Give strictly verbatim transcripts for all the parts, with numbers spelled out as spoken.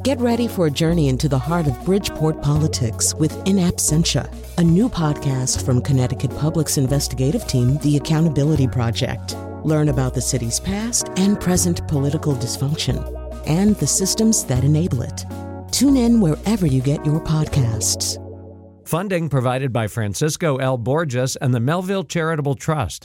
Get ready for a journey into the heart of Bridgeport politics with In Absentia, a new podcast from Connecticut Public's investigative team, The Accountability Project. Learn about the city's past and present political dysfunction and the systems that enable it. Tune in wherever you get your podcasts. Funding provided by Francisco L. Borges and the Melville Charitable Trust.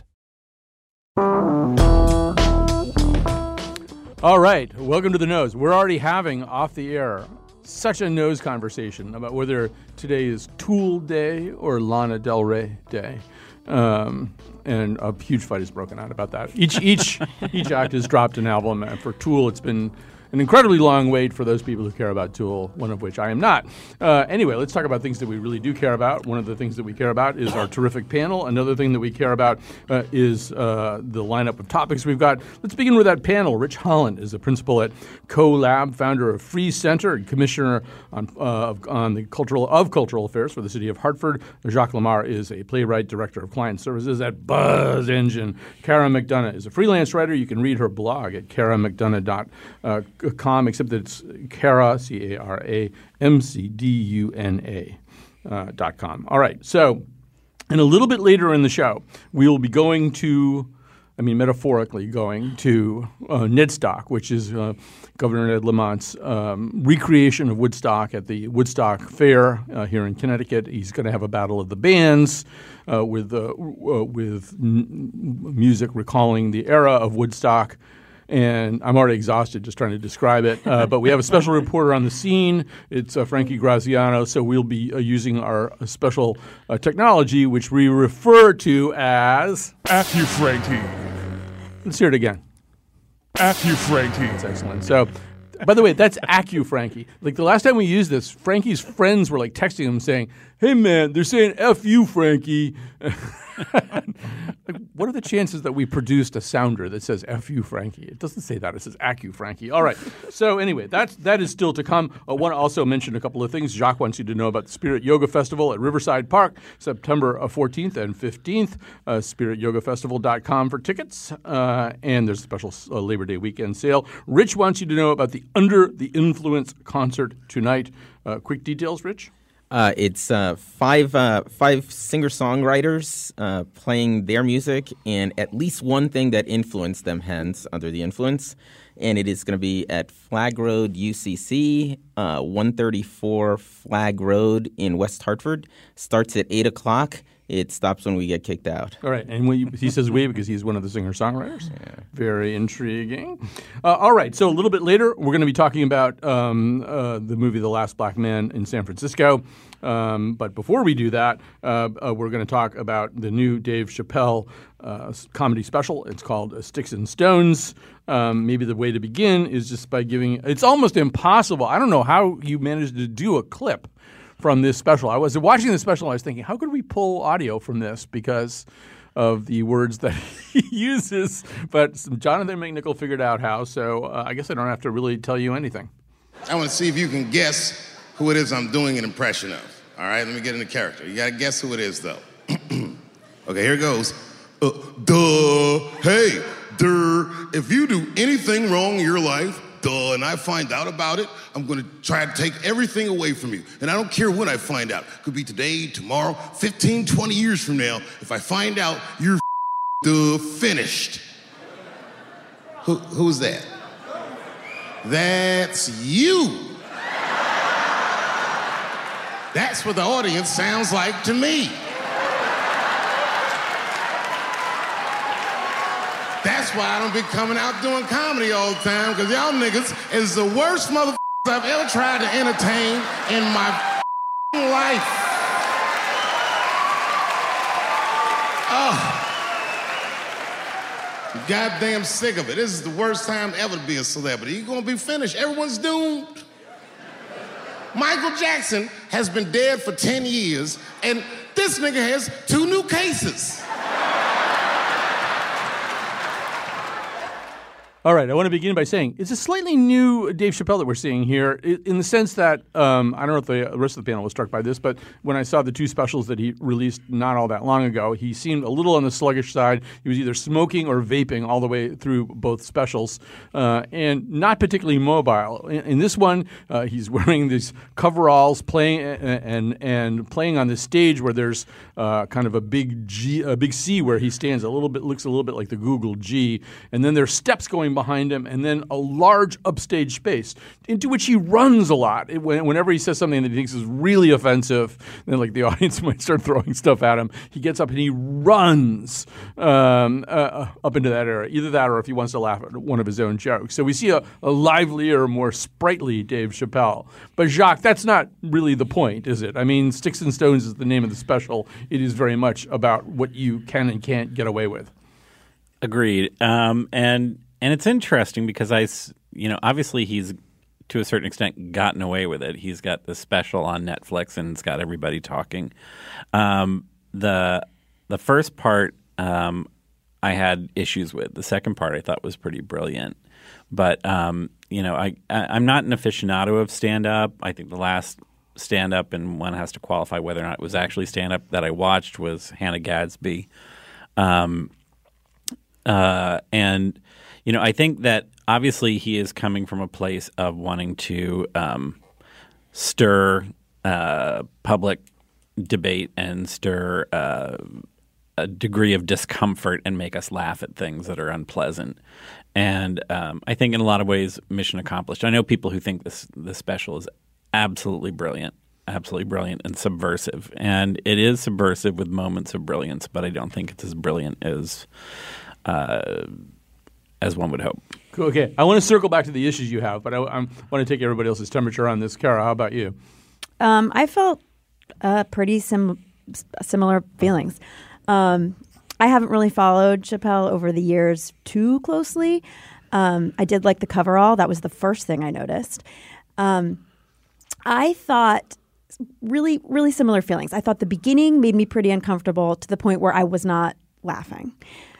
All right, welcome to The Nose. We're already having off the air such a nose conversation about whether today is Tool Day or Lana Del Rey Day. Um, and a huge fight has broken out about that. Each each each act has dropped an album. And for Tool, it's been an incredibly long wait for those people who care about Tool, one of which I am not. Uh, anyway, let's talk about things that we really do care about. One of the things that we care about is our terrific panel. Another thing that we care about uh, is uh, the lineup of topics we've got. Let's begin with that panel. Rich Holland is a principal at CoLab, founder of Free Center, and commissioner on uh, on the cultural of cultural affairs for the city of Hartford. Jacques Lamar is a playwright, director of client services at Buzz Engine. Kara McDonough is a freelance writer. You can read her blog at kara mcdonough dot com, except that it's Kara, C A R A M C D U N A uh, dot com. All right. So, and a little bit later in the show, we will be going to, I mean, metaphorically going to uh, Nedstock, which is uh, Governor Ned Lamont's um, recreation of Woodstock at the Woodstock Fair uh, here in Connecticut. He's going to have a battle of the bands uh, with uh, uh, with n- music recalling the era of Woodstock. And I'm already exhausted just trying to describe it. Uh, but we have a special reporter on the scene. It's uh, Frankie Graziano. So we'll be uh, using our uh, special uh, technology, which we refer to as AccuFrankie. Let's hear it again. AccuFrankie. That's excellent. So, by the way, that's AccuFrankie. Like the last time we used this, Frankie's friends were like texting him saying, "Hey man, they're saying F you, Frankie." Like, what are the chances that we produced a sounder that says F you, Frankie? It doesn't say that. It says AccuFrankie. All right. So anyway, that's, that is still to come. I want to also mention a couple of things. Jacques wants you to know about the Spirit Yoga Festival at Riverside Park, September fourteenth and fifteenth. Uh, spirit yoga festival dot com for tickets. Uh, and there's a special uh, Labor Day weekend sale. Rich wants you to know about the Under the Influence concert tonight. Uh, quick details, Rich? Uh, it's uh, five uh, five singer-songwriters uh, playing their music and at least one thing that influenced them, hence Under the Influence. And it is going to be at Flag Road U C C, uh, one thirty-four Flag Road in West Hartford. Starts at eight o'clock. It stops when we get kicked out. All right. And when you, he says we because he's one of the singer-songwriters. Yeah. Very intriguing. Uh, all right. So a little bit later, we're going to be talking about um, uh, the movie The Last Black Man in San Francisco. Um, but before we do that, uh, uh, we're going to talk about the new Dave Chappelle uh, comedy special. It's called uh, Sticks and Stones. Um, maybe the way to begin is just by giving – it's almost impossible. I don't know how you managed to do a clip from this special. I was watching the special and I was thinking, how could we pull audio from this because of the words that he uses? But Jonathan McNichol figured out how, so uh, I guess I don't have to really tell you anything. I want to see if you can guess who it is I'm doing an impression of. All right, let me get into character. You got to guess who it is, though. Okay, here it goes. Uh, duh, hey, duh, if you do anything wrong in your life, duh, and I find out about it, I'm going to try to take everything away from you. And I don't care when I find out. Could be today, tomorrow, fifteen, twenty years from now. If I find out, you're duh, finished. Who, who's that? That's you. That's what the audience sounds like to me. That's why I don't be coming out doing comedy all the time, because y'all niggas is the worst motherfuckers I've ever tried to entertain in my life. Oh. Goddamn sick of it. This is the worst time ever to be a celebrity. You're gonna be finished. Everyone's doomed. Michael Jackson has been dead for ten years, and this nigga has two new cases. All right, I want to begin by saying it's a slightly new Dave Chappelle that we're seeing here in the sense that um, I don't know if the rest of the panel was struck by this, but when I saw the two specials that he released not all that long ago, he seemed a little on the sluggish side. He was either smoking or vaping all the way through both specials uh, and not particularly mobile. In, in this one, uh, he's wearing these coveralls playing and and playing on the stage where there's uh, kind of a big G, a big C where he stands a little bit, looks a little bit like the Google G, and then there's steps going behind him, and then a large upstage space into which he runs a lot. It, whenever he says something that he thinks is really offensive, then like the audience might start throwing stuff at him, he gets up and he runs um, uh, up into that area. Either that or if he wants to laugh at one of his own jokes. So we see a, a livelier, more sprightly Dave Chappelle. But Jacques, that's not really the point, is it? I mean, Sticks and Stones is the name of the special. It is very much about what you can and can't get away with. Agreed. Um, and And it's interesting because I, you know, obviously he's to a certain extent gotten away with it. He's got the special on Netflix and it's got everybody talking. Um, the the first part um, I had issues with. The second part I thought was pretty brilliant. But um, you know, I, I I'm not an aficionado of stand up. I think the last stand up, and one has to qualify whether or not it was actually stand up that I watched, was Hannah Gadsby, um, uh, and. You know, I think that obviously he is coming from a place of wanting to um, stir uh, public debate and stir uh, a degree of discomfort and make us laugh at things that are unpleasant. And um, I think in a lot of ways, mission accomplished. I know people who think this this special is absolutely brilliant, absolutely brilliant and subversive. And it is subversive with moments of brilliance, but I don't think it's as brilliant as uh, – as one would hope. Cool. Okay. I want to circle back to the issues you have, but I, I want to take everybody else's temperature on this. Kara, how about you? Um, I felt uh, pretty sim- similar feelings. Um, I haven't really followed Chappelle over the years too closely. Um, I did like the coverall. That was the first thing I noticed. Um, I thought really, really similar feelings. I thought the beginning made me pretty uncomfortable to the point where I was not laughing.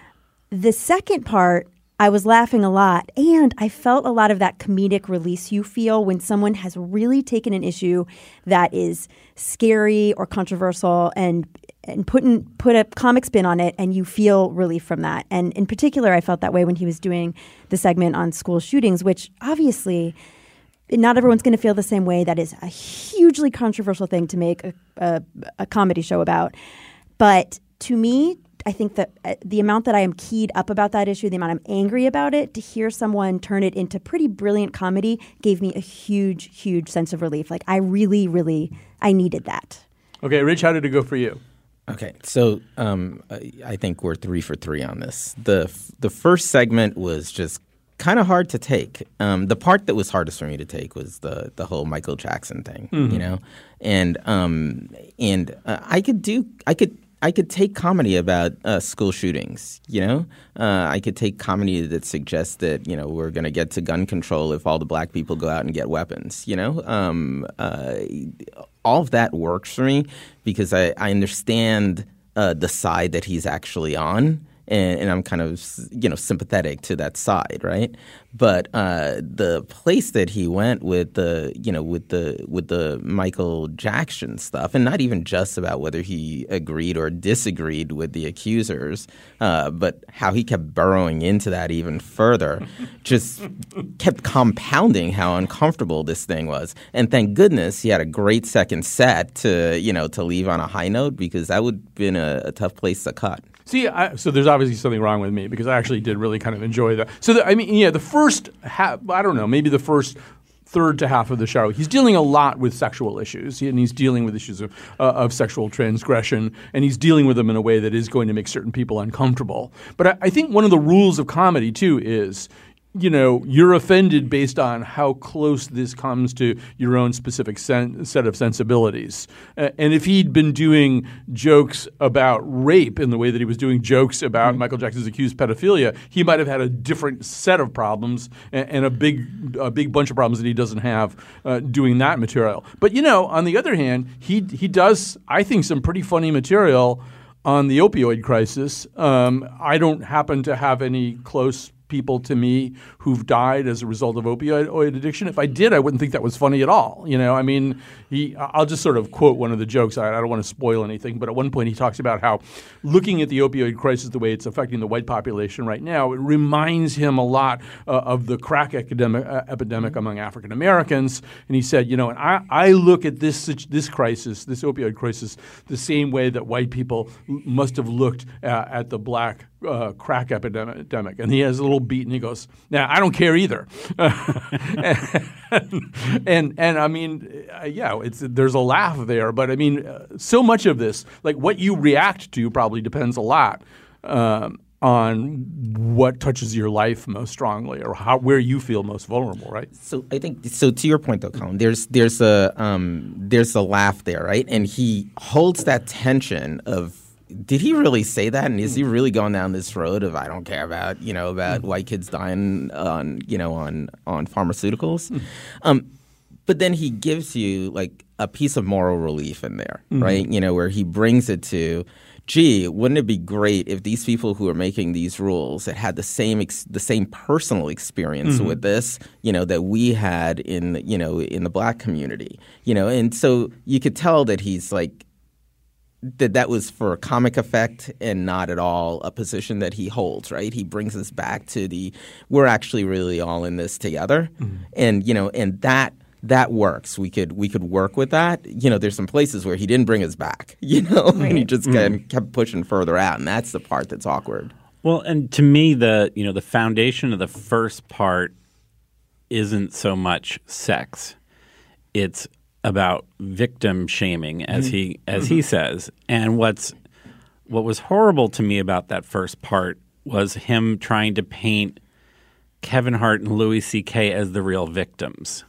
The second part, I was laughing a lot, and I felt a lot of that comedic release you feel when someone has really taken an issue that is scary or controversial and and put, in, put a comic spin on it, and you feel relief from that. And in particular, I felt that way when he was doing the segment on school shootings, which obviously not everyone's going to feel the same way. That is a hugely controversial thing to make a, a, a comedy show about. But to me, I think that uh, the amount that I am keyed up about that issue, the amount I'm angry about it, to hear someone turn it into pretty brilliant comedy gave me a huge, huge sense of relief. Like I really, really, I needed that. Okay, Rich, how did it go for you? Okay, so um, I, I think we're three for three on this. The the first segment was just kind of hard to take. Um, the part that was hardest for me to take was the the whole Michael Jackson thing, mm-hmm. you know, and um, and uh, I could do I could. I could take comedy about uh, school shootings, you know? Uh, I could take comedy that suggests that, you know, we're going to get to gun control if all the black people go out and get weapons, you know? Um, uh, all of that works for me because I, I understand uh, the side that he's actually on. And, and I'm kind of, you know, sympathetic to that side, right? But uh, the place that he went with the, you know, with the with the Michael Jackson stuff, and not even just about whether he agreed or disagreed with the accusers, uh, but how he kept burrowing into that even further, just kept compounding how uncomfortable this thing was. And thank goodness he had a great second set to, you know, to leave on a high note because that would have been a, a tough place to cut. See, I, so there's obviously something wrong with me because I actually did really kind of enjoy that. So, the, I mean, yeah, the first half, I don't know, maybe the first third to half of the show, he's dealing a lot with sexual issues, and he's dealing with issues of, uh, of sexual transgression, and he's dealing with them in a way that is going to make certain people uncomfortable. But I, I think one of the rules of comedy, too, is you know, you're offended based on how close this comes to your own specific sen- set of sensibilities. Uh, and if he'd been doing jokes about rape in the way that he was doing jokes about mm-hmm. Michael Jackson's accused pedophilia, he might have had a different set of problems and, and a big a big bunch of problems that he doesn't have uh, doing that material. But, you know, on the other hand, he he does, I think, some pretty funny material on the opioid crisis. Um, I don't happen to have any close people to me who've died as a result of opioid addiction. If I did, I wouldn't think that was funny at all. You know, I mean, he. I'll just sort of quote one of the jokes. I, I don't want to spoil anything, but at one point he talks about how looking at the opioid crisis the way it's affecting the white population right now, it reminds him a lot uh, of the crack epidemic, uh, epidemic among African Americans. And he said, you know, and I, I look at this this crisis, this opioid crisis, the same way that white people must have looked uh, at the black Uh, crack epidemic. And he has a little beat and he goes, nah, I don't care either. and, and and I mean, uh, yeah, it's there's a laugh there. But I mean, uh, so much of this, like what you react to probably depends a lot um, on what touches your life most strongly or how where you feel most vulnerable, right? So I think so. To your point, though, Colin, there's there's a um, there's a laugh there, right? And he holds that tension of, did he really say that? And is he really going down this road of I don't care about you know about white kids dying on you know on on pharmaceuticals? Um, but then he gives you like a piece of moral relief in there, mm-hmm. right? You know, where he brings it to, gee, wouldn't it be great if these people who are making these rules that had the same ex- the same personal experience mm-hmm. with this, you know, that we had in you know in the black community, you know, and so you could tell that he's like. That that was for a comic effect and not at all a position that he holds, right? He brings us back to the we're actually really all in this together, mm-hmm. and you know, and that that works. We could we could work with that. You know, there's some places where he didn't bring us back, you know, right. and he just mm-hmm. kept pushing further out, and that's the part that's awkward. Well, and to me, the you know the foundation of the first part isn't so much sex; it's about victim shaming, as mm-hmm. he as mm-hmm. he says. And what's what was horrible to me about that first part was him trying to paint Kevin Hart and Louis C K as the real victims.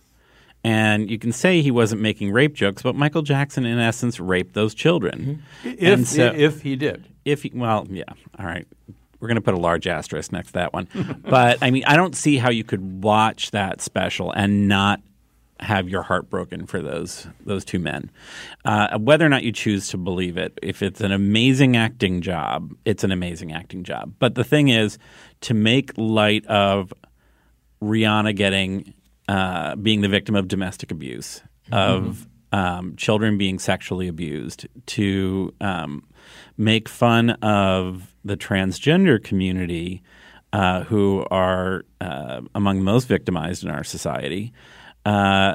And you can say he wasn't making rape jokes, but Michael Jackson, in essence, raped those children. Mm-hmm. If so, if he did, if he, well, yeah, all right. We're going to put a large asterisk next to that one. But I mean, I don't see how you could watch that special and not have your heart broken for those those two men. Uh, whether or not you choose to believe it, if it's an amazing acting job, it's an amazing acting job. But the thing is, to make light of Rihanna getting uh, being the victim of domestic abuse, mm-hmm. of um, children being sexually abused, to um, make fun of the transgender community, uh, who are uh, among the most victimized in our society. Uh,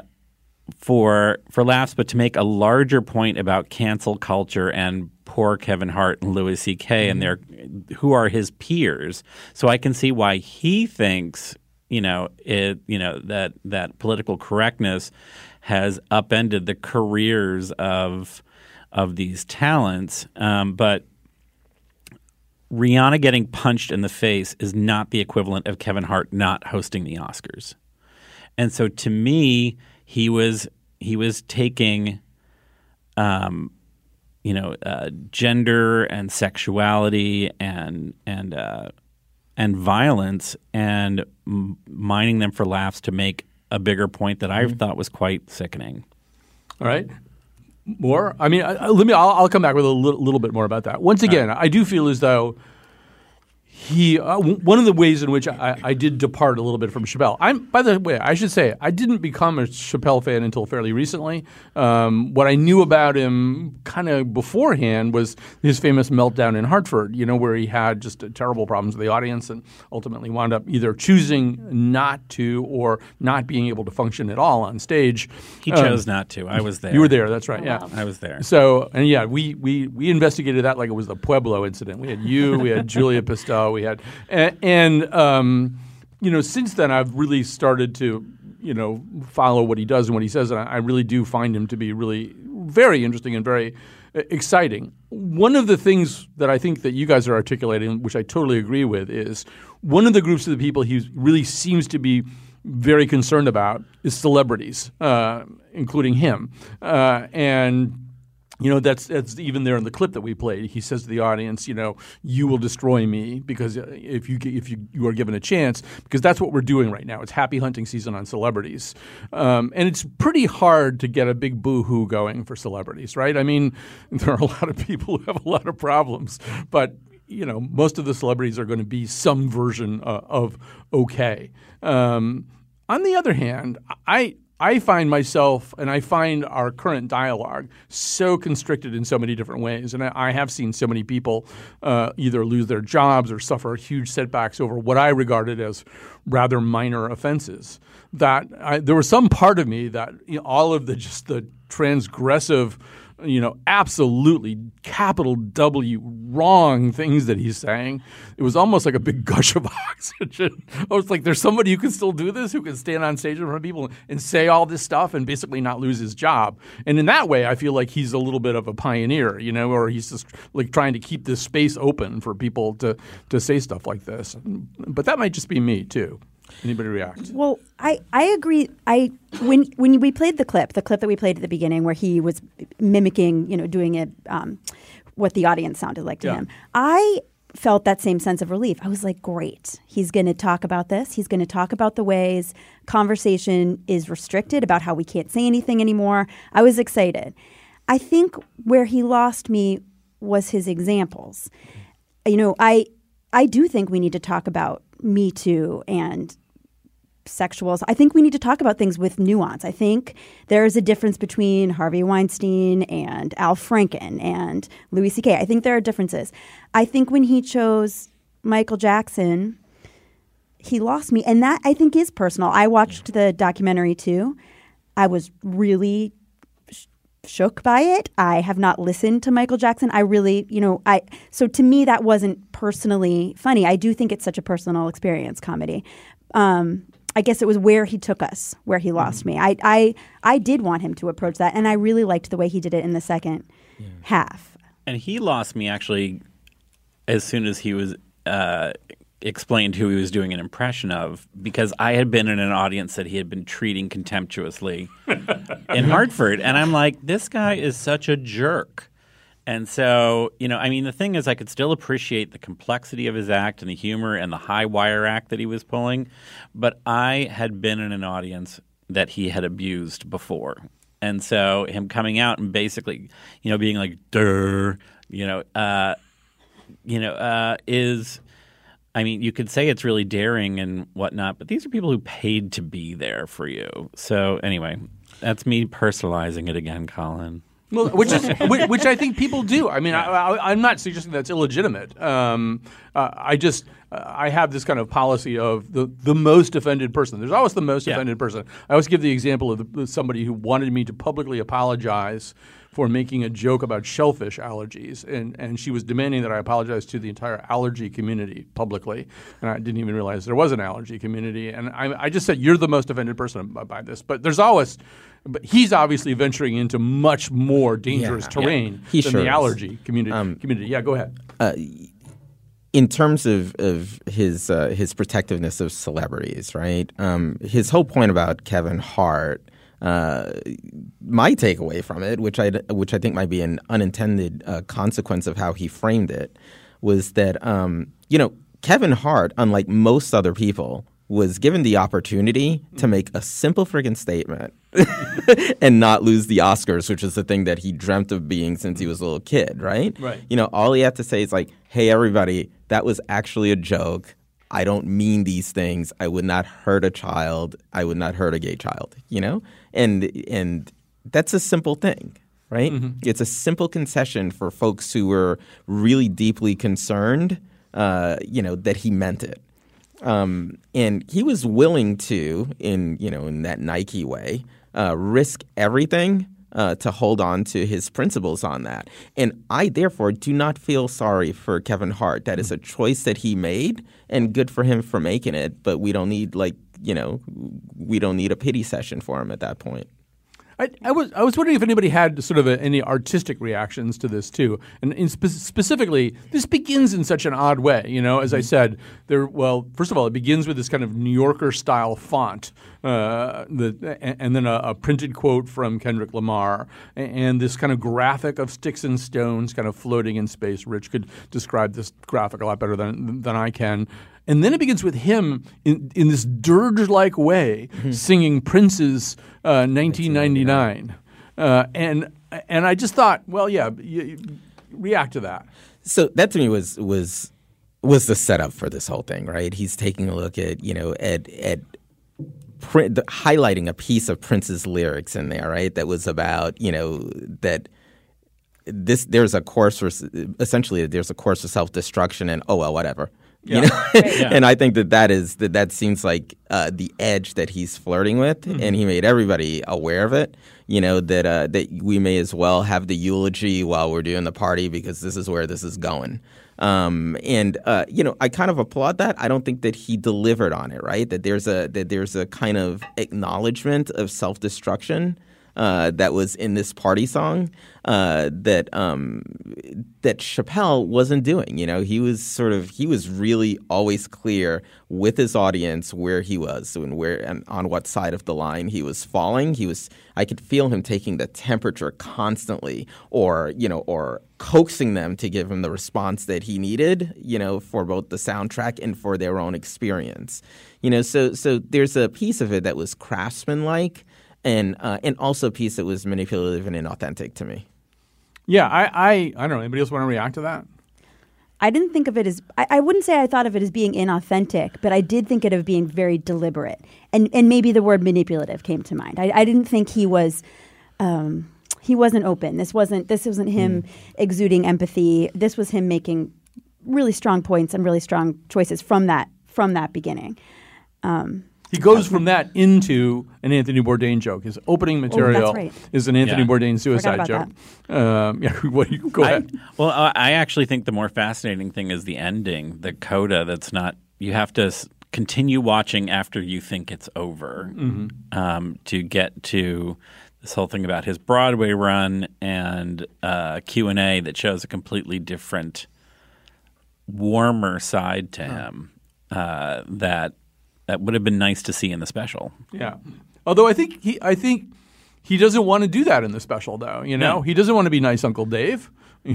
for for laughs, but to make a larger point about cancel culture and poor Kevin Hart and Louis C K mm-hmm. and their who are his peers. So I can see why he thinks you know it you know that that political correctness has upended the careers of of these talents. Um, but Rihanna getting punched in the face is not the equivalent of Kevin Hart not hosting the Oscars. And so, to me, he was he was taking, um, you know, uh, gender and sexuality and and uh, and violence and m- mining them for laughs to make a bigger point that I mm-hmm. thought was quite sickening. All right, more. I mean, I, let me. I'll, I'll come back with a little, little bit more about that. Once again, right. I do feel as though. He uh, w- one of the ways in which I, I did depart a little bit from Chappelle. I'm by the way, I should say I didn't become a Chappelle fan until fairly recently. Um, what I knew about him kind of beforehand was his famous meltdown in Hartford. You know, where he had just uh, terrible problems with the audience and ultimately wound up either choosing not to or not being able to function at all on stage. He um, chose not to. I was there. You were there. That's right. Oh, yeah, wow. I was there. So and yeah, we we we investigated that like it was the Pueblo incident. We had you. We had Julia Pistel. We had and, and um, you know, since then I've really started to you know follow what he does and what he says, and I, I really do find him to be really very interesting and very uh, exciting. One of the things that I think that you guys are articulating, which I totally agree with, is one of the groups of the people he really seems to be very concerned about is celebrities, uh, including him, uh, and. You know, that's that's even there in the clip that we played. He says to the audience, you know, you will destroy me because if you if you, you are given a chance, because that's what we're doing right now. It's happy hunting season on celebrities. Um, and it's pretty hard to get a big boo-hoo going for celebrities, right? I mean, there are a lot of people who have a lot of problems. But you know, most of the celebrities are going to be some version uh, of okay. Um, on the other hand, I I find myself and I find our current dialogue so constricted in so many different ways. And I, I have seen so many people uh, either lose their jobs or suffer huge setbacks over what I regarded as rather minor offenses that I, there was some part of me that you know, all of the just the transgressive, you know, absolutely capital W wrong things that he's saying. It was almost like a big gush of oxygen. I was like, there's somebody who can still do this, who can stand on stage in front of people and say all this stuff and basically not lose his job. And in that way, I feel like he's a little bit of a pioneer, you know, or he's just like trying to keep this space open for people to, to say stuff like this. But that might just be me too. Anybody react? Well, I, I agree. I when when we played the clip, the clip that we played at the beginning, where he was mimicking, you know, doing it, um, what the audience sounded like to Yeah. him. I felt that same sense of relief. I was like, great. He's going to talk about this. He's going to talk about the ways conversation is restricted, about how we can't say anything anymore. I was excited. I think where he lost me was his examples. You know, I I do think we need to talk about Me Too and sexuals. I think we need to talk about things with nuance. I think there is a difference between Harvey Weinstein and Al Franken and Louis C K. I think there are differences. I think when he chose Michael Jackson, he lost me. And that, I think, is personal. I watched the documentary, too. I was really sh- shook by it. I have not listened to Michael Jackson. I really, you know, I so to me, that wasn't personally funny. I do think it's such a personal experience, comedy. Um, I guess it was where he took us, where he lost mm-hmm. me. I, I I did want him to approach that, and I really liked the way he did it in the second yeah. half. And he lost me actually as soon as he was uh, explained who he was doing an impression of, because I had been in an audience that he had been treating contemptuously in Hartford. And I'm like, this guy is such a jerk. And so, you know, I mean, the thing is I could still appreciate the complexity of his act and the humor and the high wire act that he was pulling. But I had been in an audience that he had abused before. And so him coming out and basically, you know, being like, "Durr," you know, uh, you know, uh, is, I mean, you could say it's really daring and whatnot, but these are people who paid to be there for you. So anyway, that's me personalizing it again, Colin. Well, which is which, which I think people do. I mean, I, I, I'm not suggesting that's illegitimate. Um, uh, I just uh, I have this kind of policy of the the most offended person. There's always the most Yeah. offended person. I always give the example of the, somebody who wanted me to publicly apologize for making a joke about shellfish allergies, and and she was demanding that I apologize to the entire allergy community publicly, and I didn't even realize there was an allergy community, and I, I just said, you're the most offended person by this. But there's always, but he's obviously venturing into much more dangerous Yeah. terrain He than sure the is. allergy community. Um, community. Yeah, go ahead. Uh, in terms of, of his uh, his protectiveness of celebrities, right? Um, his whole point about Kevin Hart, uh, my takeaway from it, which I which I think might be an unintended uh, consequence of how he framed it, was that um, you know Kevin Hart, unlike most other people, was given the opportunity to make a simple friggin' statement and not lose the Oscars, which is the thing that he dreamt of being since he was a little kid, right? Right. You know, all he had to say is like, hey, everybody, that was actually a joke. I don't mean these things. I would not hurt a child. I would not hurt a gay child, you know? And and that's a simple thing, right? Mm-hmm. It's a simple concession for folks who were really deeply concerned, uh, you know, that he meant it. Um, and he was willing to, in you know, in that Nike way, uh, risk everything uh, to hold on to his principles on that. And I, therefore, do not feel sorry for Kevin Hart. That is a choice that he made, and good for him for making it. But we don't need, like, you know, we don't need a pity session for him at that point. I, I was I was wondering if anybody had sort of a, any artistic reactions to this too, and in spe- specifically, this begins in such an odd way. You know, as I said, there. Well, first of all, it begins with this kind of New Yorker style font, uh, the, and, and then a, a printed quote from Kendrick Lamar, and, and this kind of graphic of sticks and stones kind of floating in space. Rich could describe this graphic a lot better than than I can. And then it begins with him in, in this dirge-like way mm-hmm. singing Prince's uh, nineteen ninety-nine. Uh, and and I just thought, well, yeah, you, you react to that. So that to me was was was the setup for this whole thing, right? He's taking a look at, you know, at at print, the, highlighting a piece of Prince's lyrics in there, right? That was about, you know, that this there's a course for essentially there's a course of self-destruction and oh well whatever. Yeah. You know? Right. Yeah. And I think that that is that that seems like uh, the edge that he's flirting with, mm-hmm. and he made everybody aware of it. You know that uh, that we may as well have the eulogy while we're doing the party because this is where this is going. Um, and uh, you know, I kind of applaud that. I don't think that he delivered on it. Right? That there's a that there's a kind of acknowledgement of self-destruction. Uh, that was in this party song uh, that um, that Chappelle wasn't doing. You know, he was sort of he was really always clear with his audience where he was and where and on what side of the line he was falling. He was I could feel him taking the temperature constantly, or you know, or coaxing them to give him the response that he needed. You know, for both the soundtrack and for their own experience. You know, so so there's a piece of it that was craftsman-like. And uh, and also a piece that was manipulative and inauthentic to me. Yeah, I I, I don't know. Anybody else want to react to that? I didn't think of it as I, I wouldn't say I thought of it as being inauthentic, but I did think it of being very deliberate. And and maybe the word manipulative came to mind. I, I didn't think he was um, he wasn't open. This wasn't this wasn't him mm. exuding empathy. This was him making really strong points and really strong choices from that from that beginning. Um, He goes from that into an Anthony Bourdain joke. His opening material oh, that's right. is an Anthony yeah. Bourdain suicide joke. Um, yeah, what do you, go I, ahead. Well, uh, I actually think the more fascinating thing is the ending, the coda that's not – you have to s- continue watching after you think it's over mm-hmm. um, to get to this whole thing about his Broadway run and uh, Q and A that shows a completely different, warmer side to him uh, that – that would have been nice to see in the special. Yeah. Although I think he I think he doesn't want to do that in the special, though. You know? No. He doesn't want to be nice Uncle Dave.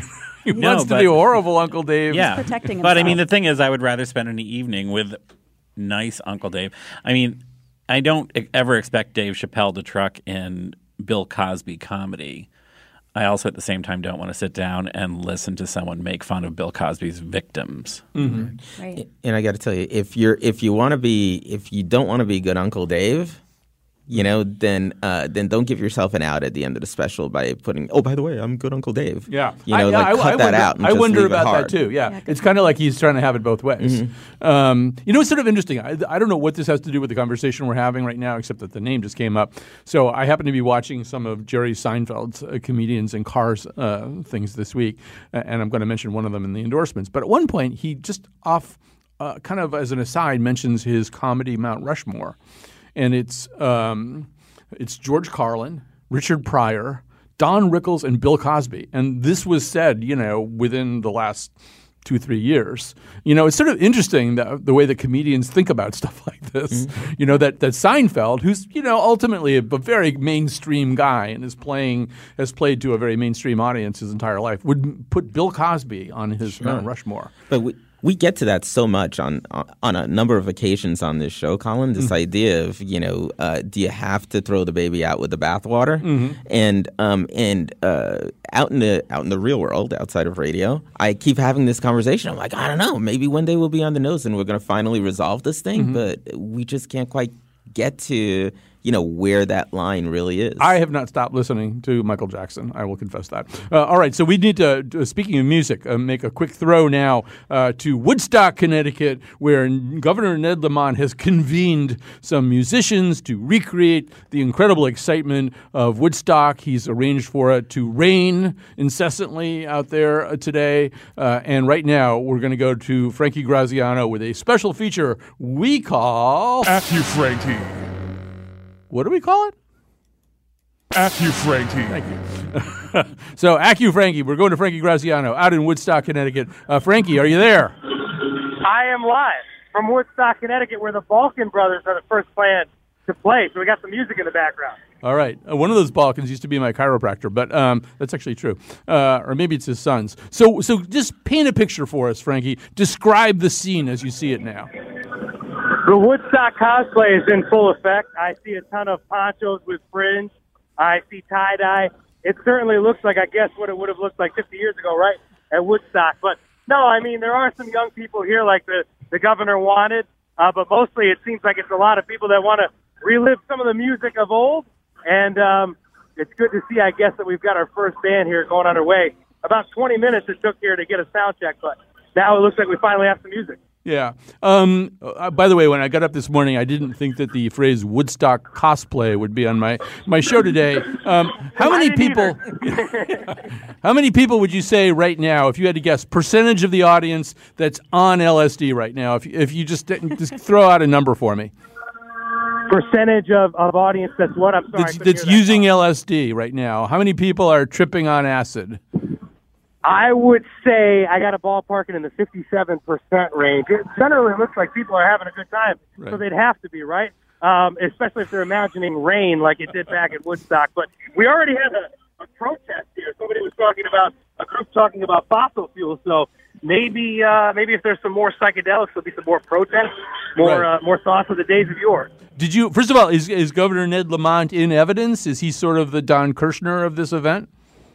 he no, wants to but, be horrible Uncle Dave. Yeah. He's protecting himself. But I mean, the thing is, I would rather spend an evening with nice Uncle Dave. I mean, I don't ever expect Dave Chappelle to truck in Bill Cosby comedy. I also, at the same time, don't want to sit down and listen to someone make fun of Bill Cosby's victims. Mm-hmm. Right. And I got to tell you, if you're if you want to be if you don't want to be good Uncle Dave, you know, then uh, then don't give yourself an out at the end of the special by putting, oh, by the way, I'm good Uncle Dave. Yeah. You know, I, like I, cut I that wonder, out and I just wonder leave it about hard. that too. Yeah. Yeah, it's kind of like he's trying to have it both ways. Mm-hmm. Um, you know, it's sort of interesting. I, I don't know what this has to do with the conversation we're having right now, except that the name just came up. So I happen to be watching some of Jerry Seinfeld's uh, comedians in cars uh, things this week, uh, and I'm going to mention one of them in the endorsements. But at one point, he just off, uh, kind of as an aside, mentions his comedy Mount Rushmore. And it's um, it's George Carlin, Richard Pryor, Don Rickles, and Bill Cosby. And this was said, you know, within the last two, three years. You know, it's sort of interesting that, the way that comedians think about stuff like this. Mm-hmm. You know, that, that Seinfeld, who's, you know, ultimately a, a very mainstream guy and is playing, has played to a very mainstream audience his entire life, would put Bill Cosby on his Sure. Mount Rushmore. But we, we get to that so much on on a number of occasions on this show, Colin. This mm-hmm. idea of, you know, uh, do you have to throw the baby out with the bathwater? Mm-hmm. And um, and uh, out in the out in the real world, outside of radio, I keep having this conversation. I'm like, I don't know, maybe one day we'll be on the nose and we're going to finally resolve this thing, mm-hmm. but we just can't quite get to, you know, where that line really is. I have not stopped listening to Michael Jackson. I will confess that. Uh, all right, so we need to, uh, speaking of music, uh, make a quick throw now uh, to Woodstock, Connecticut, where Governor Ned Lamont has convened some musicians to recreate the incredible excitement of Woodstock. He's arranged for it to rain incessantly out there uh, today. Uh, and right now, we're going to go to Frankie Graziano with a special feature we call... AccuFrankie. What do we call it? AccuFrankie. Thank you. So, AccuFrankie, we're going to Frankie Graziano out in Woodstock, Connecticut. Uh, Frankie, are you there? I am live from Woodstock, Connecticut, where the Balkan Brothers are the first band to play. So we got some music in the background. All right. Uh, one of those Balkans used to be my chiropractor, but um, that's actually true. Uh, or maybe it's his son's. So, so just paint a picture for us, Frankie. Describe the scene as you see it now. The Woodstock cosplay is in full effect. I see a ton of ponchos with fringe. I see tie-dye. It certainly looks like, I guess, what it would have looked like fifty years ago, right? at Woodstock. But no, I mean, there are some young people here like the, the governor wanted, uh, but mostly it seems like it's a lot of people that want to relive some of the music of old. And um, it's good to see, I guess, that we've got our first band here going underway. About twenty minutes it took here to get a sound check, but now it looks like we finally have some music. Yeah. Um, uh, by the way, when I got up this morning, I didn't think that the phrase Woodstock cosplay would be on my, my show today. Um, how many people? How many people would you say right now, if you had to guess, percentage of the audience that's on L S D right now? If if you just just throw out a number for me. Percentage of, of audience that's what? I'm sorry. That's, that's using L S D right now. How many people are tripping on acid? I would say I got a ballpark in the fifty-seven percent range. It generally looks like people are having a good time, right. So they'd have to be, right? Um, especially if they're imagining rain like it did back at Woodstock. But we already had a, a protest here. Somebody was talking about, a group talking about fossil fuels. So maybe uh, maybe if there's some more psychedelics, there'll be some more protests, more right. uh, more thoughts of the days of yore. Did you, first of all, is, is Governor Ned Lamont in evidence? Is he sort of the Don Kirshner of this event?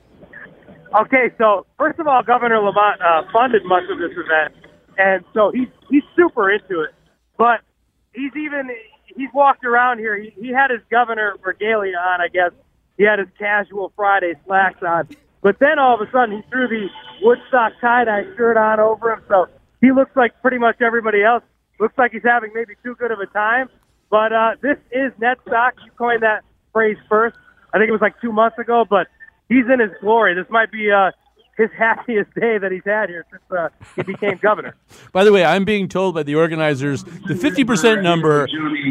Okay, so first of all, Governor Lamont uh, funded much of this event, and so he's he's super into it. But he's even he's walked around here. He, he had his governor regalia on, I guess. He had his casual Friday slacks on. But then all of a sudden, he threw the Woodstock tie-dye shirt on over him. So he looks like pretty much everybody else. Looks like he's having maybe too good of a time. But uh, this is Netstock. You coined that phrase first. I think it was like two months ago, but he's in his glory. This might be uh, his happiest day that he's had here since uh, he became governor. By the way, I'm being told by the organizers the fifty percent number,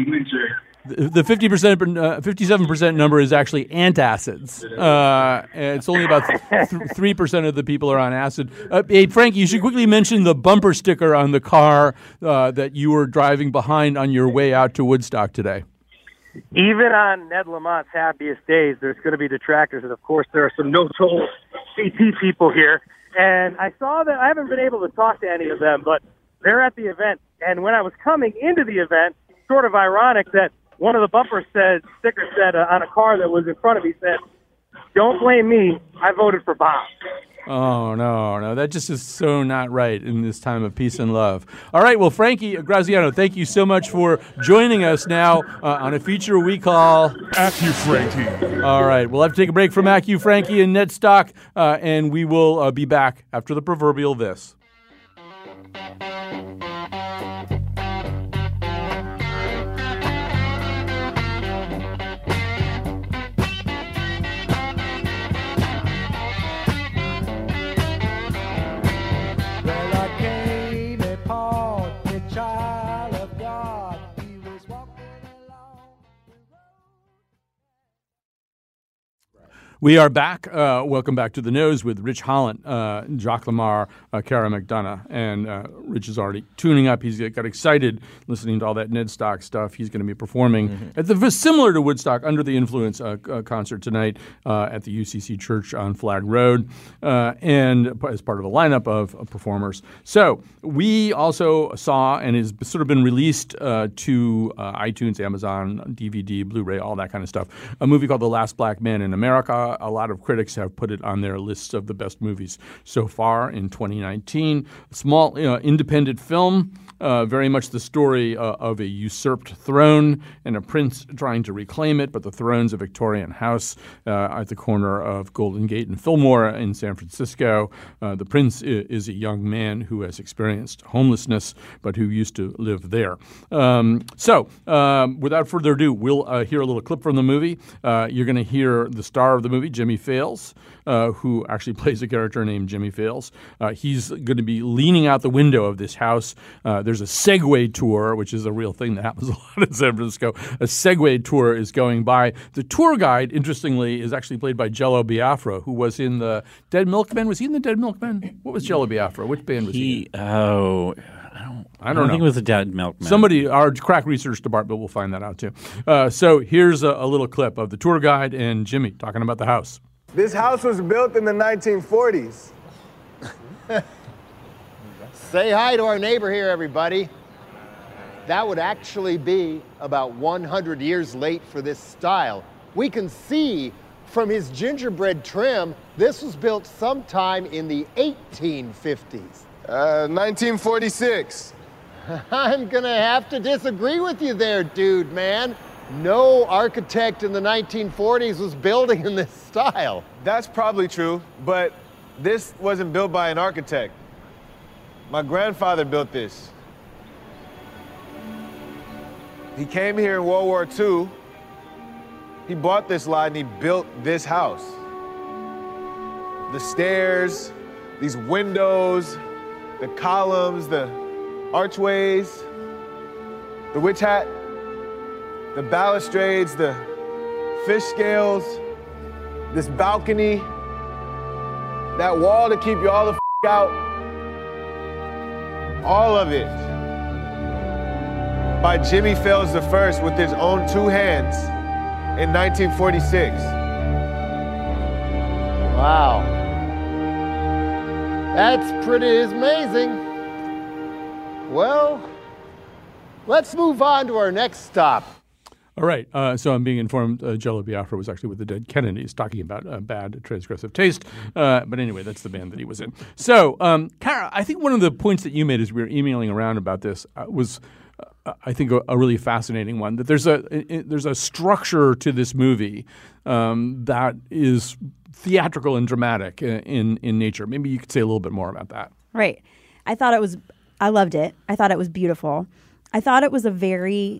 the fifty percent, uh, fifty-seven percent number is actually antacids. Uh, it's only about three percent of the people are on acid. Uh, hey, Frank, you should quickly mention the bumper sticker on the car uh, that you were driving behind on your way out to Woodstock today. Even on Ned Lamont's happiest days, there's going to be detractors, and of course there are some no-toll C T people here. And I saw that, I haven't been able to talk to any of them, but they're at the event. And when I was coming into the event, sort of ironic that one of the bumpers said, stickers said uh, on a car that was in front of me said, "Don't blame me, I voted for Bob." Oh, no, no. That just is so not right in this time of peace and love. All right, well, Frankie Graziano, thank you so much for joining us now uh, on a feature we call AccuFrankie. All right, we'll have to take a break from AccuFrankie and Netstock, uh, and we will uh, be back after the proverbial this. We are back. Uh, welcome back to The Nose with Rich Holland, uh, Jacques Lamar, uh, Cara McDonough. And uh, Rich is already tuning up. He's got excited listening to all that Nedstock stuff. He's going to be performing mm-hmm. at the similar to Woodstock, Under the Influence uh, uh, concert tonight uh, at the U C C Church on Flag Road, uh, and as part of a lineup of, of performers. So we also saw, and has sort of been released uh, to uh, iTunes, Amazon, D V D, Blu-ray, all that kind of stuff, a movie called The Last Black Man in America. A lot of critics have put it on their lists of the best movies so far in twenty nineteen. A small, you know, independent film, uh, very much the story uh, of a usurped throne and a prince trying to reclaim it, but the throne's a Victorian house uh, at the corner of Golden Gate and Fillmore in San Francisco. Uh, the prince is, is a young man who has experienced homelessness, but who used to live there. Um, so, um, without further ado, we'll uh, hear a little clip from the movie. Uh, you're going to hear the star of the movie, Jimmy Fails, uh, who actually plays a character named Jimmy Fails. Uh, he's going to be leaning out the window of this house. Uh, there's a Segway tour, which is a real thing that happens a lot in San Francisco. A Segway tour is going by. The tour guide, interestingly, is actually played by Jello Biafra, who was in the Dead Milkmen. Was he in the Dead Milkmen? What was Jello Biafra? Which band was he, he in? Oh, I don't, I don't, I don't know. think it was the Dead Milkmen. Somebody, our crack research department will find that out too. Uh, so here's a, a little clip of the tour guide and Jimmy talking about the house. This house was built in the nineteen forties. Say hi to our neighbor here, everybody. That would actually be about one hundred years late for this style. We can see from his gingerbread trim, this was built sometime in the eighteen fifties. Uh, nineteen forty-six. I'm gonna have to disagree with you there, dude, man. No architect in the nineteen forties was building in this style. That's probably true, but this wasn't built by an architect. My grandfather built this. He came here in World War Two. He bought this lot and he built this house. The stairs, these windows, the columns, the archways, the witch hat, the balustrades, the fish scales, this balcony, that wall to keep you all the f out. All of it by Jimmy Fails the First with his own two hands in nineteen forty-six. Wow. That's pretty amazing. Well, let's move on to our next stop. All right. Uh, so I'm being informed uh, Jello Biafra was actually with the Dead Kennedys talking about uh, bad transgressive taste. Uh, but anyway, that's the band that he was in. So, um, Kara, I think one of the points that you made as we were emailing around about this uh, was uh, I think a, a really fascinating one, that there's a it, there's a structure to this movie um, that is theatrical and dramatic in, in nature. Maybe you could say a little bit more about that. Right. I thought it was – I loved it. I thought it was beautiful. I thought it was a very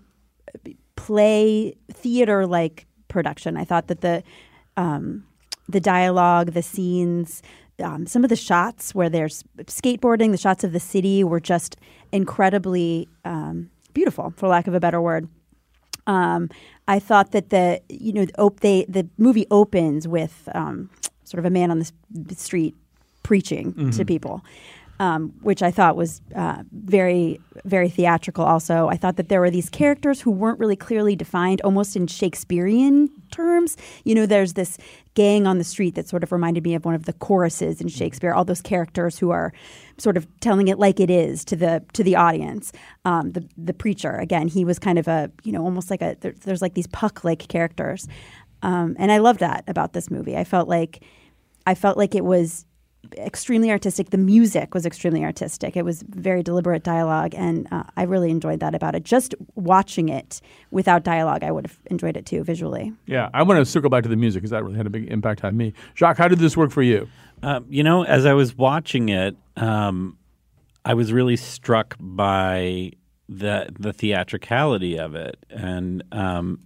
play theater-like production. I thought that the um, the dialogue, the scenes, um, some of the shots where there's skateboarding, the shots of the city were just incredibly um, beautiful, for lack of a better word. Um, I thought that the you know op- they, the movie opens with um, sort of a man on the s- street preaching mm-hmm. to people, um, which I thought was uh, very very theatrical. Also, I thought that there were these characters who weren't really clearly defined, almost in Shakespearean terms. You know, there's this gang on the street that sort of reminded me of one of the choruses in Shakespeare. All those characters who are sort of telling it like it is to the to the audience. Um, the the preacher, again, he was kind of a you know almost like a there, there's like these Puck-like characters, um, and I loved that about this movie. I felt like I felt like it was extremely artistic. The music was extremely artistic. It was very deliberate dialogue, and uh, I really enjoyed that about it. Just watching it without dialogue, I would have enjoyed it too visually. Yeah, I want to circle back to the music because that really had a big impact on me. Jacques, how did this work for you? Uh, you know, as I was watching it, um, I was really struck by the the theatricality of it, and um,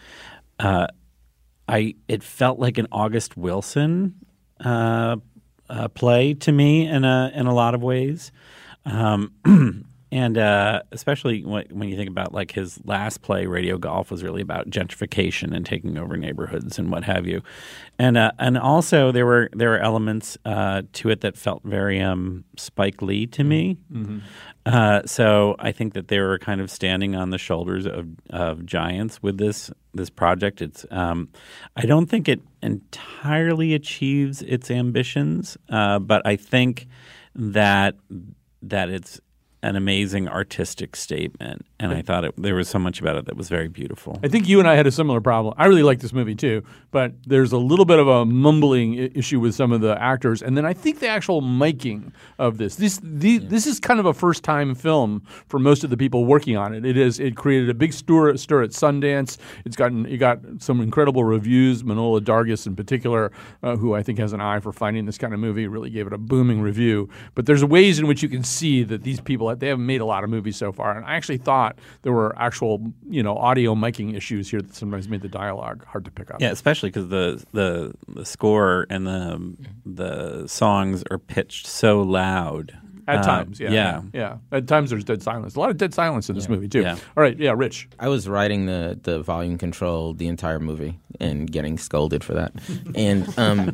uh, I it felt like an August Wilson uh, uh, play to me in a in a lot of ways, um, and uh, especially when, when you think about like his last play, Radio Golf, was really about gentrification and taking over neighborhoods and what have you, and uh, and also there were there were elements uh, to it that felt very um, Spike Lee to me. Mm-hmm. Uh, so I think that they were kind of standing on the shoulders of, of giants with this this project. It's um, I don't think it entirely achieves its ambitions, uh, but I think that that it's an amazing artistic statement, and I thought it, there was so much about it that was very beautiful. I think you and I had a similar problem. I really like this movie too, but there's a little bit of a mumbling I- issue with some of the actors, and then I think the actual miking of this. This the, yeah. This is kind of a first-time film for most of the people working on it. It is. It created a big stir, stir at Sundance. It's gotten it got some incredible reviews. Manohla Dargis, in particular, uh, who I think has an eye for finding this kind of movie, really gave it a booming review. But there's ways in which you can see that these people, they haven't made a lot of movies so far, and I actually thought there were actual, you know, audio miking issues here that sometimes made the dialogue hard to pick up. Yeah, especially because the, the the score and the the songs are pitched so loud. At uh, times, yeah, yeah, yeah. At times, there's dead silence. A lot of dead silence in this yeah. movie too. Yeah. All right, yeah, Rich. I was riding the the volume control the entire movie and getting scolded for that, and um,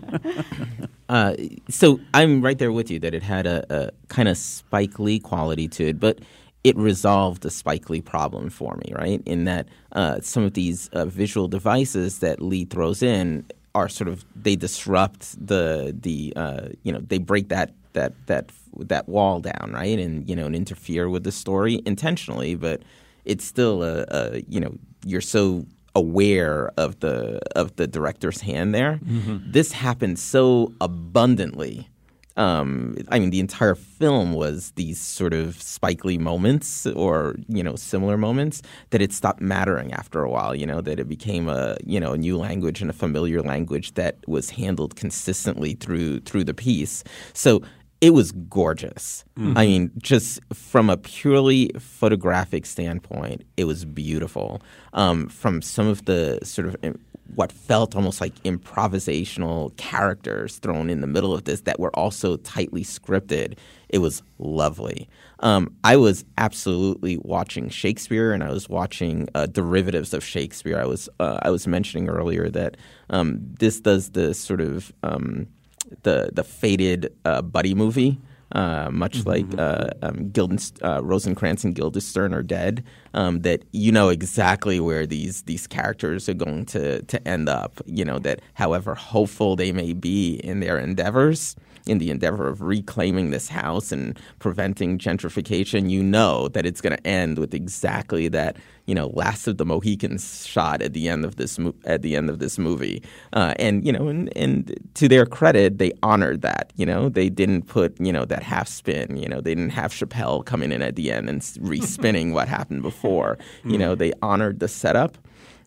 uh, so I'm right there with you that it had a, a kind of Spike Lee quality to it, but it resolved a Spike Lee problem for me, right? In that uh, some of these uh, visual devices that Lee throws in are sort of they disrupt the the uh, you know they break that that that that wall down, right? And you know and interfere with the story intentionally, but it's still a, a you know you're so aware of the of the director's hand there. Mm-hmm. This happened so abundantly. Um, I mean, the entire film was these sort of Spike Lee moments or, you know, similar moments that it stopped mattering after a while, you know, that it became a, you know, a new language and a familiar language that was handled consistently through through the piece. So it was gorgeous. Mm-hmm. I mean, just from a purely photographic standpoint, it was beautiful. Um, from some of the sort of what felt almost like improvisational characters thrown in the middle of this that were also tightly scripted, it was lovely. Um, I was absolutely watching Shakespeare, and I was watching uh, derivatives of Shakespeare. I was uh, I was mentioning earlier that um, this does the sort of um, the the fated uh, buddy movie. Uh, much mm-hmm. like uh, um, Gilden, uh, Rosencrantz and Guildenstern are dead, um, that you know exactly where these these characters are going to to end up. You know that however hopeful they may be in their endeavors, in the endeavor of reclaiming this house and preventing gentrification, you know that it's going to end with exactly that, you know, Last of the Mohicans shot at the end of this mo- at the end of this movie. Uh, and you know, and, and to their credit, they honored that. You know, they didn't put you know that half spin. You know, they didn't have Chappelle coming in at the end and re-spinning what happened before. You know, they honored the setup,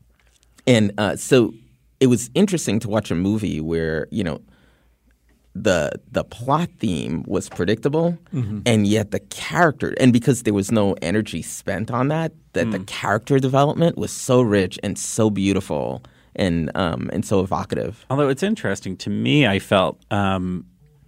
and uh, so it was interesting to watch a movie where you know. The the plot theme was predictable, mm-hmm. and yet the character, and because there was no energy spent on that, that mm. the character development was so rich and so beautiful and um, and so evocative. Although it's interesting to me, I felt um,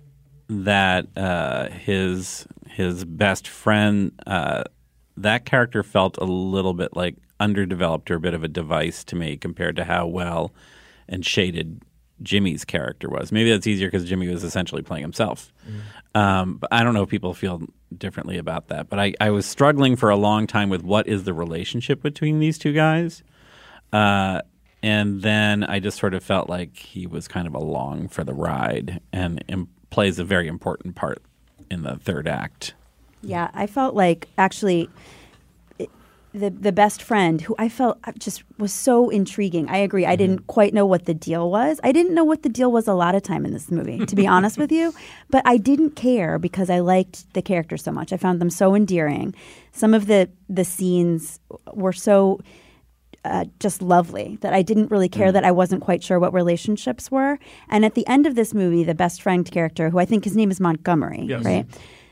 that uh, his his best friend, uh, that character felt a little bit like underdeveloped or a bit of a device to me compared to how well and shaded Jimmy's character was. Maybe that's easier because Jimmy was essentially playing himself. Mm. Um, but I don't know if people feel differently about that. But I, I was struggling for a long time with what is the relationship between these two guys. Uh, and then I just sort of felt like he was kind of along for the ride and, and plays a very important part in the third act. Yeah, I felt like actually the the best friend who I felt just was so intriguing. I agree. I mm-hmm. didn't quite know what the deal was. I didn't know what the deal was a lot of time in this movie, to be honest with you. But I didn't care because I liked the characters so much. I found them so endearing. Some of the, the scenes were so uh, just lovely that I didn't really care mm. that I wasn't quite sure what relationships were. And at the end of this movie, the best friend character, who I think his name is Montgomery, yes. right?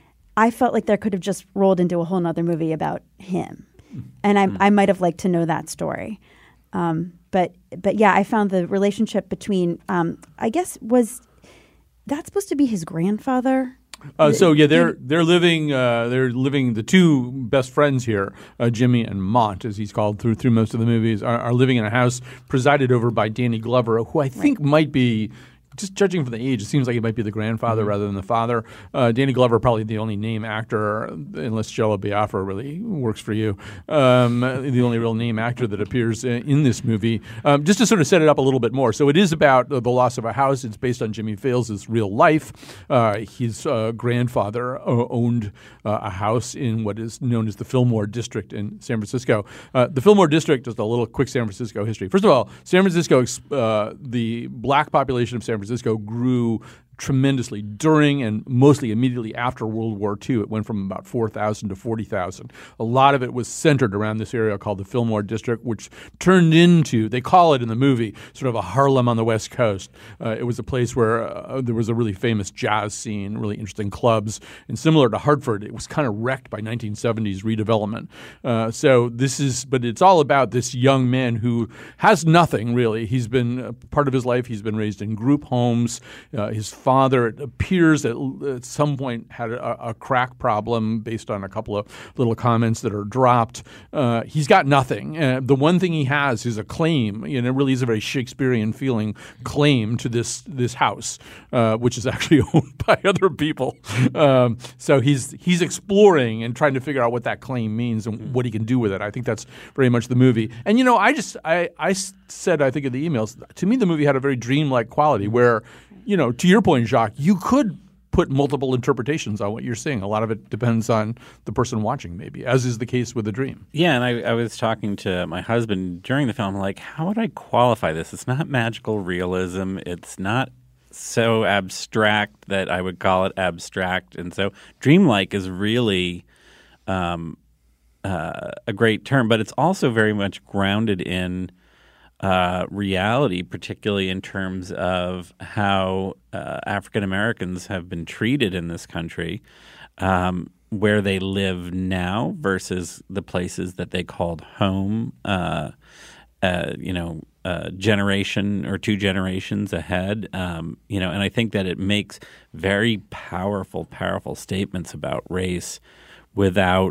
I felt like there could have just rolled into a whole nother movie about him. And I, mm. I might have liked to know that story. Um, but but yeah, I found the relationship between, um, I guess, was that supposed to be his grandfather? Uh, so yeah, they're they're living uh, they're living the two best friends here, uh, Jimmy and Mont, as he's called through through most of the movies, are, are living in a house presided over by Danny Glover, who I think right. might be. Just judging from the age, it seems like it might be the grandfather mm-hmm. rather than the father. Uh, Danny Glover, probably the only name actor, unless Jello Biafra really works for you, um, the only real name actor that appears in this movie. Um, just to sort of set it up a little bit more. So it is about the loss of a house. It's based on Jimmy Fails' real life. Uh, his uh, grandfather owned uh, a house in what is known as the Fillmore District in San Francisco. Uh, the Fillmore District, just a little quick San Francisco history. First of all, San Francisco, uh, the black population of San Francisco Francisco grew tremendously during and mostly immediately after World War Two. It went from about four thousand to forty thousand. A lot of it was centered around this area called the Fillmore District, which turned into, they call it in the movie, sort of a Harlem on the West Coast. Uh, it was a place where uh, there was a really famous jazz scene, really interesting clubs. And similar to Hartford, it was kind of wrecked by nineteen seventies redevelopment. Uh, so this is, but it's all about this young man who has nothing really. He's been, uh, part of his life, he's been raised in group homes. Uh, his father, it appears at, at some point had a, a crack problem based on a couple of little comments that are dropped. Uh, he's got nothing. Uh, the one thing he has is a claim, and it really is a very Shakespearean feeling claim to this this house, uh, which is actually owned by other people. Um, so he's he's exploring and trying to figure out what that claim means and what he can do with it. I think that's very much the movie. And you know, I just I I said I think in the emails, to me the movie had a very dreamlike quality where, you know, to your point, Jacques, you could put multiple interpretations on what you're seeing. A lot of it depends on the person watching, maybe, as is the case with The Dream. Yeah, and I, I was talking to my husband during the film, like, how would I qualify this? It's not magical realism. It's not so abstract that I would call it abstract. And so dreamlike is really um, uh, a great term, but it's also very much grounded in Uh, reality, particularly in terms of how uh, African Americans have been treated in this country, um, where they live now versus the places that they called home, uh, uh, you know, a generation or two generations ahead. Um, you know, and I think that it makes very powerful, powerful statements about race without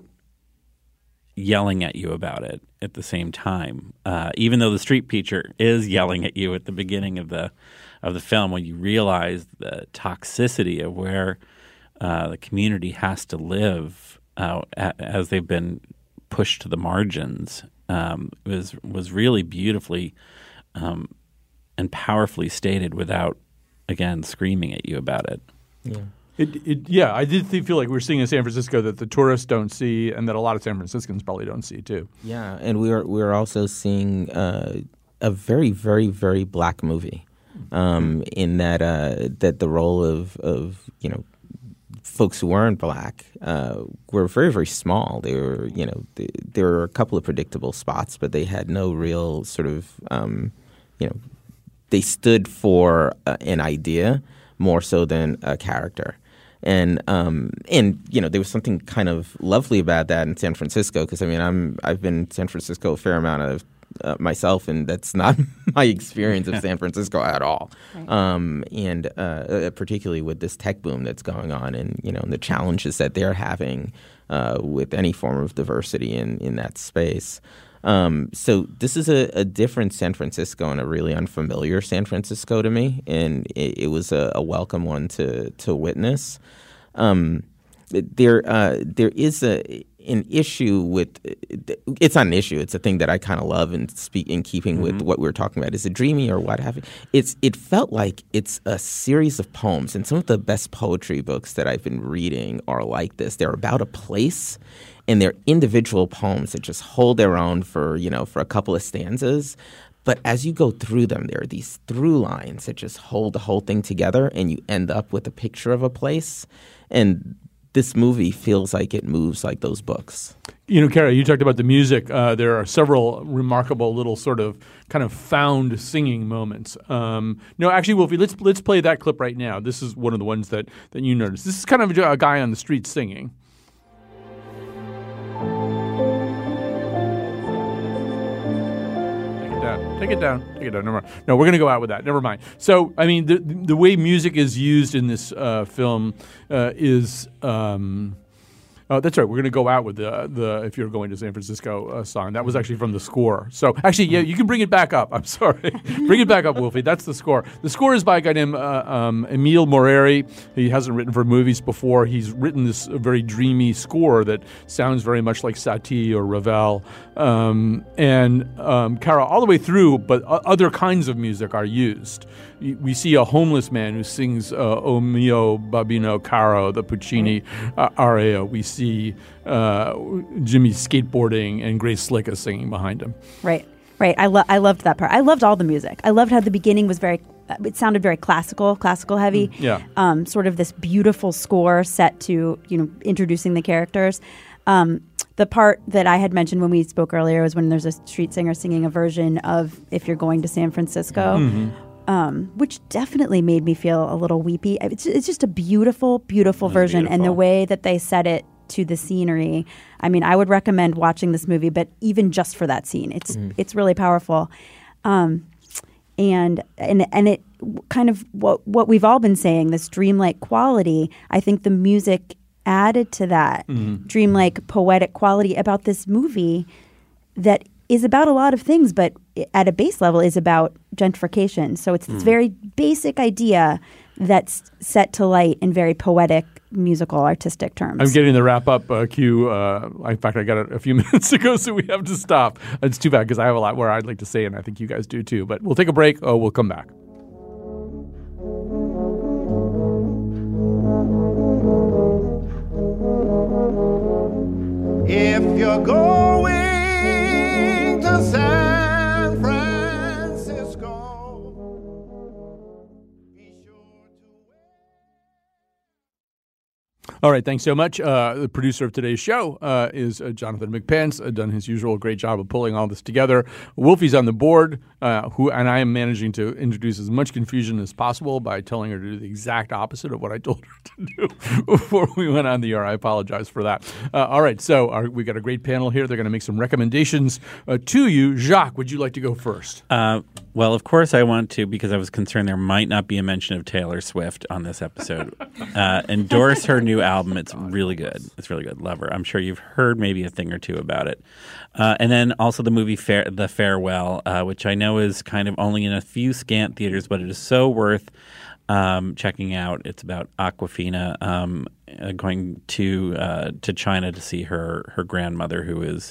yelling at you about it at the same time. Uh, even though the street preacher is yelling at you at the beginning of the of the film, when you realize the toxicity of where uh, the community has to live uh, a- as they've been pushed to the margins, um, was was really beautifully um, and powerfully stated without, again, screaming at you about it. Yeah. It, it, yeah, I did th- feel like we're seeing in San Francisco that the tourists don't see, and that a lot of San Franciscans probably don't see too. Yeah, and we're we're also seeing uh, a very, very, very black movie. Um, in that uh, that the role of of you know folks who weren't black uh, were very, very small. They were you know they, there were a couple of predictable spots, but they had no real sort of um, you know they stood for uh, an idea more so than a character. And um, and you know there was something kind of lovely about that in San Francisco, because I mean I'm I've been in San Francisco a fair amount of uh, myself, and that's not my experience of San Francisco at all. Right. Um, and uh, particularly with this tech boom that's going on, and you know and the challenges that they're having uh, with any form of diversity in in that space. Um, so this is a, a different San Francisco and a really unfamiliar San Francisco to me, and it, it was a, a welcome one to to witness. Um, there uh, there is a an issue with it's not an issue. It's a thing that I kind of love and speak in keeping mm-hmm. with what we were talking about. Is it dreamy or what have you? It's it felt like it's a series of poems, and some of the best poetry books that I've been reading are like this. They're about a place. And they're individual poems that just hold their own for, you know, for a couple of stanzas. But as you go through them, there are these through lines that just hold the whole thing together, and you end up with a picture of a place. And this movie feels like it moves like those books. You know, Kara, you talked about the music. Uh, there are several remarkable little sort of kind of found singing moments. Um, no, actually, Wolfie, let's let's play that clip right now. This is one of the ones that, that you noticed. This is kind of a guy on the street singing. Take it down. Take it down. Never mind. No, we're going to go out with that. Never mind. So, I mean, the the way music is used in this uh, film uh, is um, Oh, that's right. We're going to go out with the the If You're Going to San Francisco uh, song. That was actually from the score. So actually, yeah, you can bring it back up. I'm sorry. Bring it back up, Wolfie. That's the score. The score is by a guy named uh, um, Emile Moreri. He hasn't written for movies before. He's written this very dreamy score that sounds very much like Satie or Ravel. Um, and um, Kara, all the way through, but uh, other kinds of music are used. We see a homeless man who sings uh, O mio babino caro, the Puccini uh, aria. We see uh, Jimmy skateboarding and Grace Slick is singing behind him. Right, right. I, lo- I loved that part. I loved all the music. I loved how the beginning was very, it sounded very classical, classical heavy. Mm, yeah. Um, sort of this beautiful score set to, you know, introducing the characters. Um, the part that I had mentioned when we spoke earlier was when there's a street singer singing a version of If You're Going to San Francisco. Mm-hmm. Um, which definitely made me feel a little weepy. It's, it's just a beautiful, beautiful version. Beautiful. And the way that they set it to the scenery, I mean, I would recommend watching this movie, but even just for that scene, it's mm. it's really powerful. Um, and and and it kind of what what we've all been saying, this dreamlike quality, I think the music added to that mm. dreamlike poetic quality about this movie that is about a lot of things, but at a base level is about gentrification. So it's this mm. very basic idea that's set to light in very poetic, musical, artistic terms. I'm getting the wrap-up uh, cue. Uh, in fact, I got it a few minutes ago, so we have to stop. It's too bad because I have a lot more I'd like to say, and I think you guys do too. But we'll take a break. Oh, we'll come back. If you're going to San Francisco, All right, thanks so much. Uh, the producer of today's show uh, is uh, Jonathan McPence, uh, done his usual great job of pulling all this together. Wolfie's on the board, uh, who and I am managing to introduce as much confusion as possible by telling her to do the exact opposite of what I told her to do before we went on the air. I apologize for that. Uh, all right, so our, we got a great panel here. They're going to make some recommendations uh, to you. Jacques, would you like to go first? Uh, well, of course I want to, because I was concerned there might not be a mention of Taylor Swift on this episode. Uh, endorse her new album. It's really good. It's really good. Love her. I'm sure you've heard maybe a thing or two about it. Uh, and then also the movie Fair, The Farewell, uh, which I know is kind of only in a few scant theaters, but it is so worth um, checking out. It's about Awkwafina um, uh, going to uh, to China to see her her grandmother, who is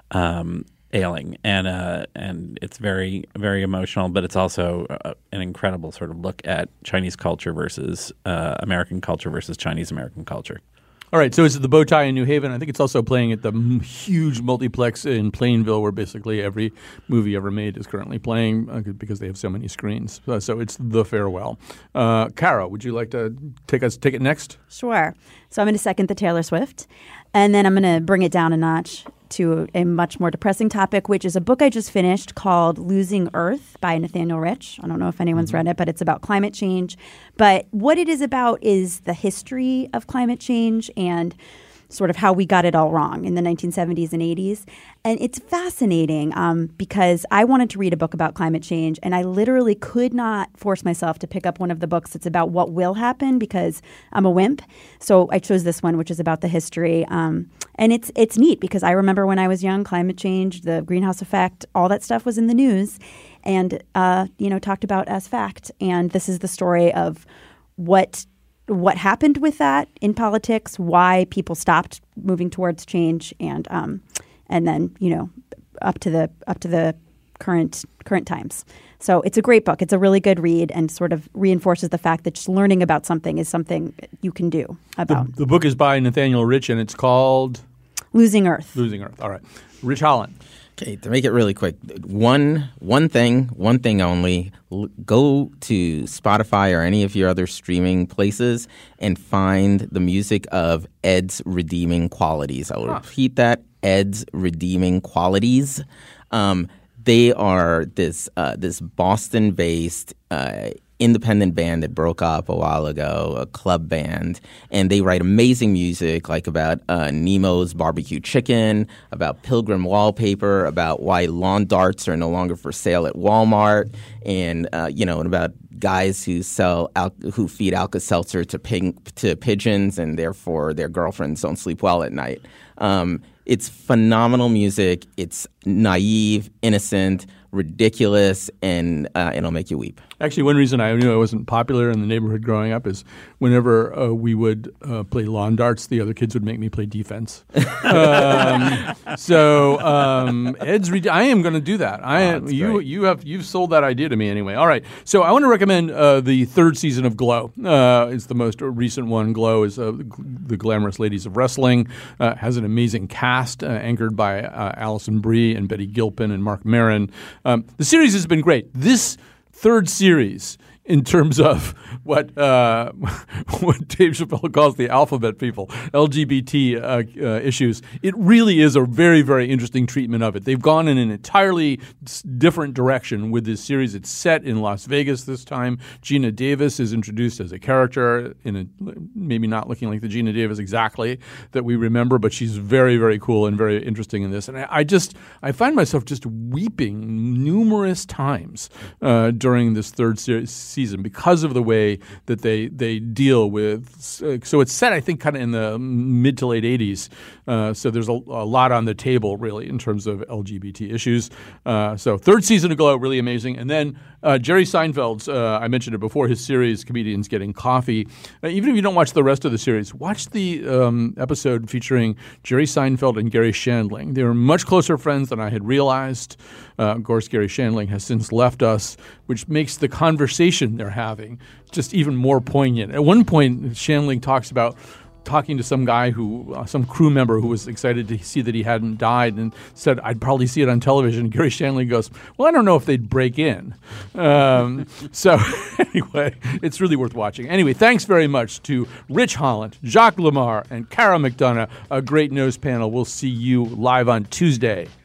um, ailing, and uh, and it's very very emotional, but it's also uh, an incredible sort of look at Chinese culture versus uh, American culture versus Chinese American culture. All right, so it's at the Bowtie in New Haven. I think it's also playing at the m- huge multiplex in Plainville, where basically every movie ever made is currently playing uh, because they have so many screens. Uh, so it's The Farewell. Uh, Kara, would you like to take us take it next? Sure. So I'm going to second the Taylor Swift, and then I'm going to bring it down a notch to a much more depressing topic, which is a book I just finished called Losing Earth by Nathaniel Rich. I don't know if anyone's mm-hmm. read it, but it's about climate change. But what it is about is the history of climate change and sort of how we got it all wrong in the nineteen seventies and eighties. And it's fascinating um, because I wanted to read a book about climate change, and I literally could not force myself to pick up one of the books that's about what will happen because I'm a wimp. So I chose this one, which is about the history. Um, and it's it's neat because I remember when I was young, climate change, the greenhouse effect, all that stuff was in the news and, uh, you know, talked about as fact. And this is the story of what what happened with that in politics, why people stopped moving towards change, and um, and then you know up to the up to the current current times. So it's a great book. It's a really good read and sort of reinforces the fact that just learning about something is something you can do about. The, the book is by Nathaniel Rich, and it's called Losing Earth. Losing Earth. All right, Rich Holland. Okay, to make it really quick, one one thing, one thing only. L- go to Spotify or any of your other streaming places and find the music of Ed's Redeeming Qualities. I will huh. repeat that: Ed's Redeeming Qualities. Um, they are this uh, this Boston-based uh, independent band that broke up a while ago, a club band, and they write amazing music like about uh, Nemo's Barbecue Chicken, about Pilgrim Wallpaper, about why lawn darts are no longer for sale at Walmart, and uh, you know, and about guys who sell al- who feed Alka-Seltzer to pig- to pigeons, and therefore their girlfriends don't sleep well at night. Um, it's phenomenal music. It's naive, innocent, ridiculous, and uh, it'll make you weep. Actually, one reason I knew I wasn't popular in the neighborhood growing up is whenever uh, we would uh, play lawn darts, the other kids would make me play defense. um, so um, Ed's, re- I am going to do that. I am, oh, you great. you have you've sold that idea to me anyway. All right, so I want to recommend uh, the third season of Glow. Uh, it's the most recent one. Glow is uh, the Glamorous Ladies of Wrestling. Uh, has an amazing cast uh, anchored by uh, Alison Brie and Betty Gilpin and Mark Maron. Um, the series has been great. This third series, in terms of what uh, what Dave Chappelle calls the alphabet people, L G B T uh, uh, issues, it really is a very, very interesting treatment of it. They've gone in an entirely different direction with this series. It's set in Las Vegas this time. Gina Davis is introduced as a character, in a, maybe not looking like the Gina Davis exactly that we remember, but she's very, very cool and very interesting in this. And I, I just, I find myself just weeping numerous times uh, during this third series. season because of the way that they they deal with. Uh, so it's set, I think, kind of in the mid to late eighties. Uh, so there's a, a lot on the table, really, in terms of L G B T issues. Uh, so third season of Glow, really amazing. And then uh, Jerry Seinfeld's, uh, I mentioned it before, his series, Comedians Getting Coffee. Uh, even if you don't watch the rest of the series, watch the um, episode featuring Jerry Seinfeld and Gary Shandling. They were much closer friends than I had realized. Uh, of course, Gary Shandling has since left us, which makes the conversation they're having just even more poignant. At one point, Shandling talks about talking to some guy who, uh, some crew member who was excited to see that he hadn't died and said, I'd probably see it on television. And Gary Shandling goes, well, I don't know if they'd break in. Um, so anyway, it's really worth watching. Anyway, thanks very much to Rich Holland, Jacques Lamar, and Cara McDonough, a great nose panel. We'll see you live on Tuesday.